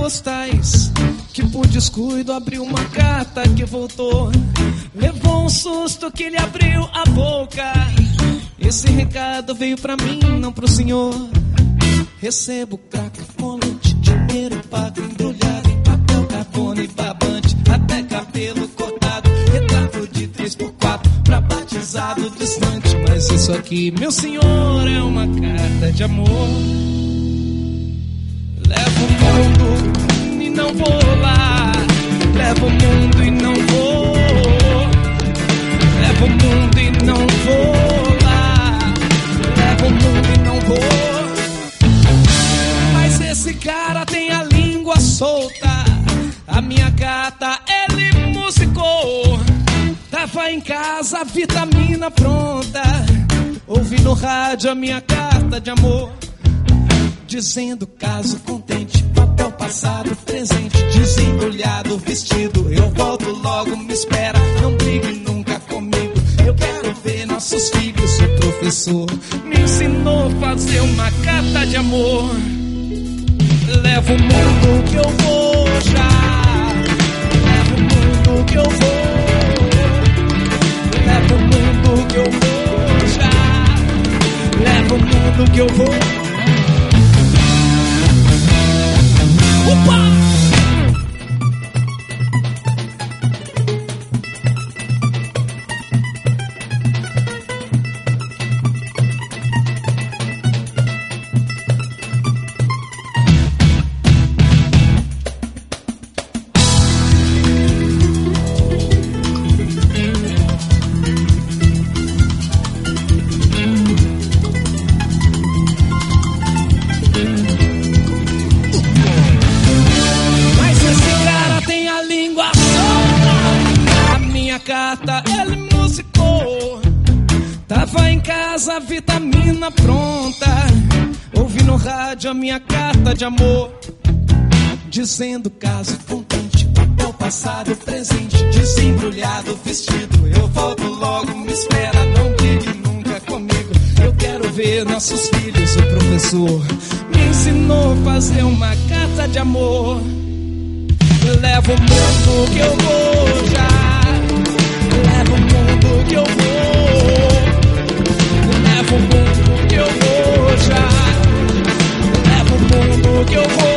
postais que por descuido abriu uma carta que voltou. Levou um susto que lhe abriu a boca. Esse recado veio pra mim, não pro senhor. Recebo crack, colete, dinheiro pago, embrulhado em papel, carbono e babante, até cabelo cortado, retrato de 3x4 pra batizado distante. Mas isso aqui, meu senhor, é uma carta de amor. Levo o mundo e não vou lá. Levo o mundo e não vou. Levo o mundo e não vou lá. Levo o mundo e não vou. Mas esse cara tem a língua solta. A minha carta ele musicou. Tava em casa, vitamina pronta. Ouvi no rádio a minha carta de amor, dizendo caso contente, papel passado, presente, desembrulhado, vestido. Eu volto logo, me espera, não brigue nunca comigo. Eu quero ver nossos filhos. O professor me ensinou a fazer uma carta de amor. Levo o mundo que eu vou já. Levo o mundo que eu vou. Levo o mundo que eu vou já. Levo o mundo que eu vou. Opa! Ele musicou. Tava em casa, vitamina pronta. Ouvi no rádio a minha carta de amor, dizendo caso contente, papel passado, presente, desembrulhado, vestido. Eu volto logo, me espera, não brigue nunca comigo. Eu quero ver nossos filhos. O professor me ensinou a fazer uma carta de amor. Levo o mundo que eu vou já. Levo o mundo que eu vou. Levo o mundo que eu vou já. Levo o mundo que eu vou.